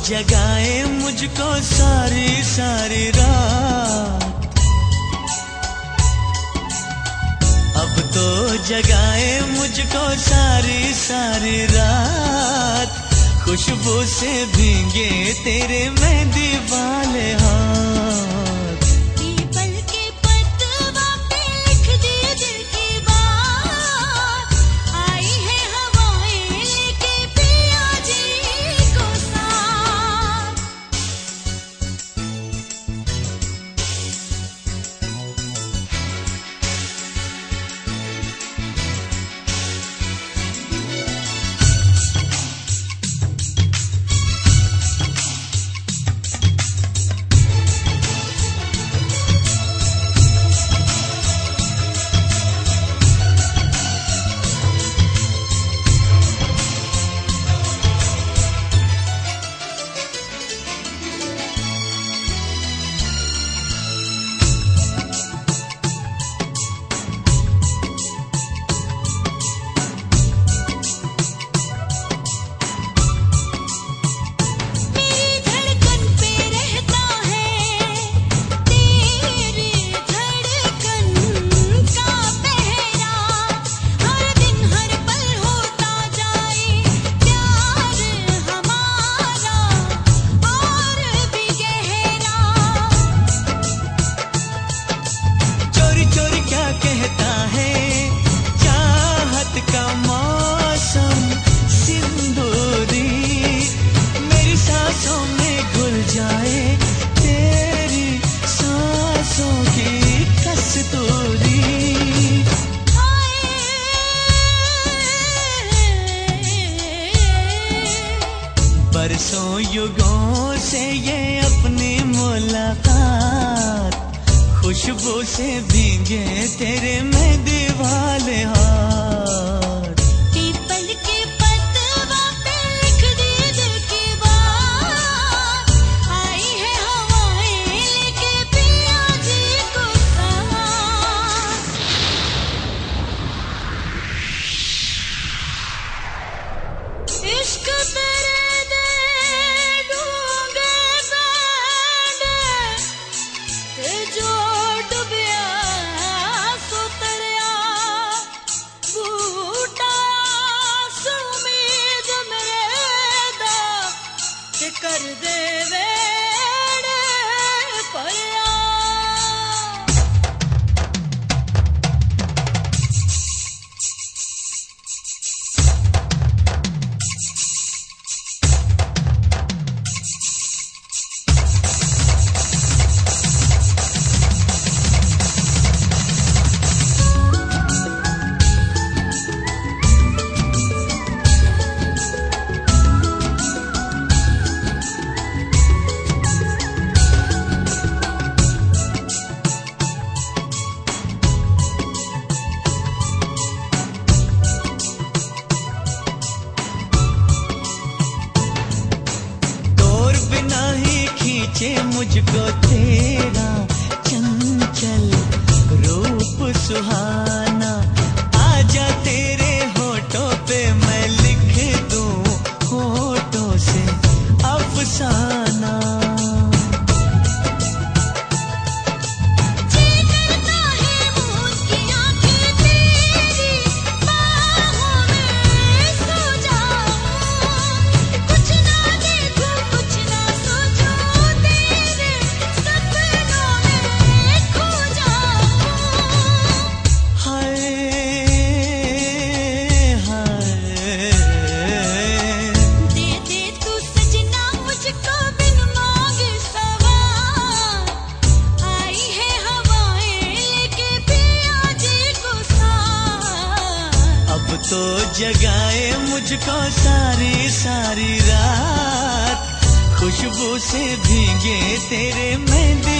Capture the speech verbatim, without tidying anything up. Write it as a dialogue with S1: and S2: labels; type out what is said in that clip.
S1: जगाए मुझको सारी सारी रात, अब तो जगाए मुझको सारी सारी रात, खुशबू से भीगे तेरे मेहंदी वाले हाथ। बरसों युगों से ये अपनी मुलाकात, खुशबू से भीगे तेरे मेहंदी वाले हाथ।
S2: पीपल के पतवा पे लिख दिए दिल की बात, आई है हवाएं लेके पिया जी को साथ। इश्क तेरे कर दे वेड़े परिया। मुझको तेरा चंचल रूप सुहाना, आजा तेरे होठों पे मैं लिख दूं होठों से अफसाना। तो जगाए मुझको सारी सारी रात, खुशबू से भीगे तेरे मेहंदी